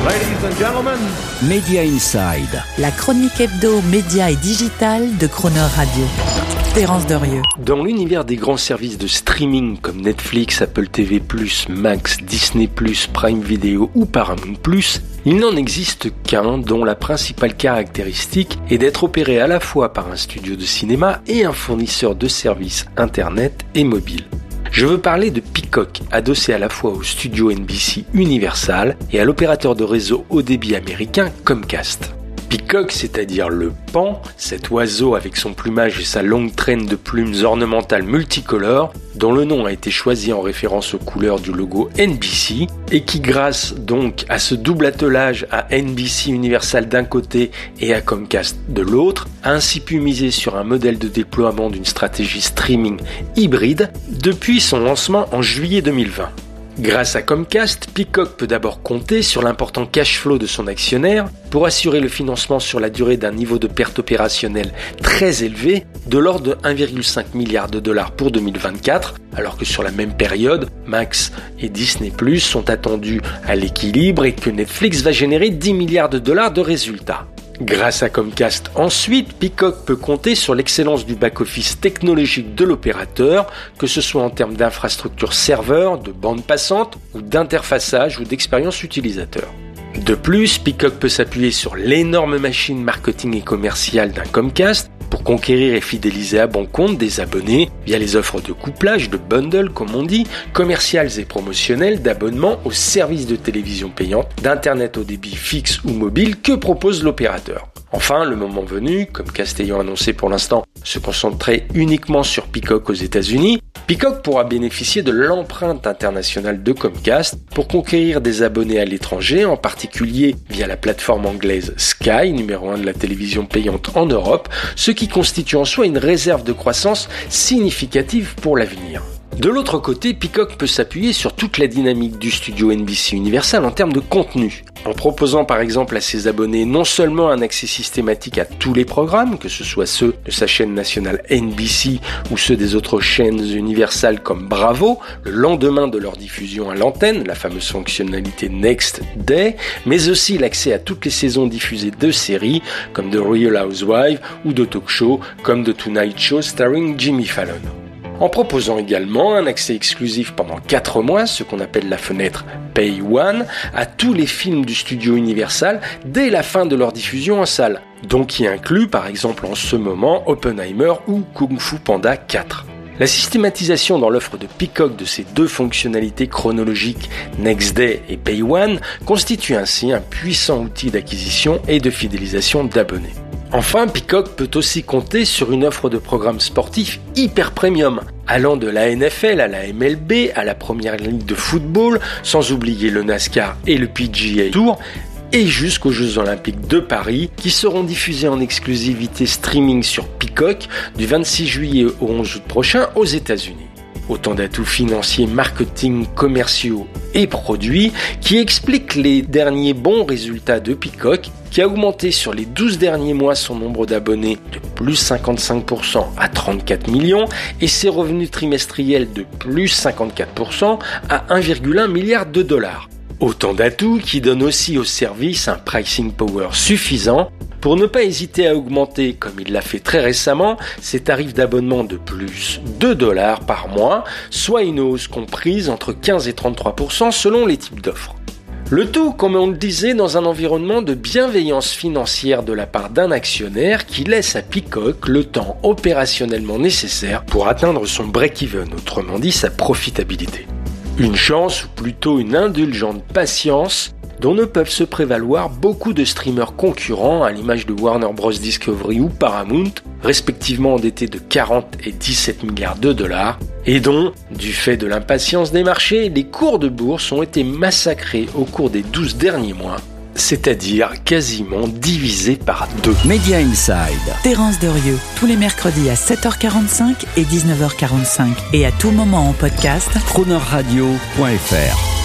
Ladies and gentlemen, Media Inside. La chronique hebdo, média et digital de Croner Radio. Terence Derieux. Dans l'univers des grands services de streaming comme Netflix, Apple TV+, Max, Disney+, Prime Video ou Paramount+, il n'en existe qu'un dont la principale caractéristique est d'être opéré à la fois par un studio de cinéma et un fournisseur de services Internet et mobile. Je veux parler de Peacock, adossé à la fois au studio NBC Universal et à l'opérateur de réseau haut débit américain Comcast. Peacock, c'est-à-dire le paon, cet oiseau avec son plumage et sa longue traîne de plumes ornementales multicolores, dont le nom a été choisi en référence aux couleurs du logo NBC, et qui, grâce donc à ce double attelage à NBC Universal d'un côté et à Comcast de l'autre, a ainsi pu miser sur un modèle de déploiement d'une stratégie streaming hybride depuis son lancement en juillet 2020. Grâce à Comcast, Peacock peut d'abord compter sur l'important cash flow de son actionnaire pour assurer le financement sur la durée d'un niveau de perte opérationnelle très élevé de l'ordre de 1,5 milliard de dollars pour 2024, alors que sur la même période, Max et Disney+ sont attendus à l'équilibre et que Netflix va générer 10 milliards de dollars de résultats. Grâce à Comcast ensuite, Peacock peut compter sur l'excellence du back-office technologique de l'opérateur, que ce soit en termes d'infrastructure serveur, de bande passante, ou d'interfaçage ou d'expérience utilisateur. De plus, Peacock peut s'appuyer sur l'énorme machine marketing et commerciale d'un Comcast pour conquérir et fidéliser à bon compte des abonnés via les offres de couplage, de bundle comme on dit, commerciales et promotionnelles d'abonnement aux services de télévision payante, d'internet au débit fixe ou mobile que propose l'opérateur. Enfin, le moment venu, Comcast ayant annoncé pour l'instant se concentrer uniquement sur Peacock aux États-Unis, Peacock pourra bénéficier de l'empreinte internationale de Comcast pour conquérir des abonnés à l'étranger, en particulier via la plateforme anglaise Sky, numéro 1 de la télévision payante en Europe, ce qui constitue en soi une réserve de croissance significative pour l'avenir. De l'autre côté, Peacock peut s'appuyer sur toute la dynamique du studio NBC Universal en termes de contenu, en proposant par exemple à ses abonnés non seulement un accès systématique à tous les programmes, que ce soit ceux de sa chaîne nationale NBC ou ceux des autres chaînes universales comme Bravo, le lendemain de leur diffusion à l'antenne, la fameuse fonctionnalité Next Day, mais aussi l'accès à toutes les saisons diffusées de séries comme The Real Housewives ou de talk shows comme The Tonight Show starring Jimmy Fallon. En proposant également un accès exclusif pendant 4 mois, ce qu'on appelle la fenêtre Pay One, à tous les films du studio Universal dès la fin de leur diffusion en salle, donc qui inclut par exemple en ce moment Oppenheimer ou Kung Fu Panda 4. La systématisation dans l'offre de Peacock de ces deux fonctionnalités chronologiques Next Day et Pay One constitue ainsi un puissant outil d'acquisition et de fidélisation d'abonnés. Enfin, Peacock peut aussi compter sur une offre de programmes sportifs hyper premium, allant de la NFL à la MLB, à la première ligue de football, sans oublier le NASCAR et le PGA Tour, et jusqu'aux Jeux Olympiques de Paris, qui seront diffusés en exclusivité streaming sur Peacock du 26 juillet au 11 août prochain aux États-Unis. Autant d'atouts financiers, marketing, commerciaux et produits qui expliquent les derniers bons résultats de Peacock, qui a augmenté sur les 12 derniers mois son nombre d'abonnés de plus 55% à 34 millions et ses revenus trimestriels de plus 54% à 1,1 milliard de dollars. Autant d'atouts qui donnent aussi au service un pricing power suffisant pour ne pas hésiter à augmenter, comme il l'a fait très récemment, ses tarifs d'abonnement de plus $2 par mois, soit une hausse comprise entre 15 et 33% selon les types d'offres. Le tout, comme on le disait, dans un environnement de bienveillance financière de la part d'un actionnaire qui laisse à Peacock le temps opérationnellement nécessaire pour atteindre son break-even, autrement dit sa profitabilité. Une chance, ou plutôt une indulgente patience, dont ne peuvent se prévaloir beaucoup de streamers concurrents à l'image de Warner Bros Discovery ou Paramount, respectivement endettés de 40 et 17 milliards de dollars, et dont, du fait de l'impatience des marchés, les cours de bourse ont été massacrés au cours des 12 derniers mois, c'est-à-dire quasiment divisés par 2. Media Inside. Terence Derieux, tous les mercredis à 7h45 et 19h45 et à tout moment en podcast. Cronerradio.fr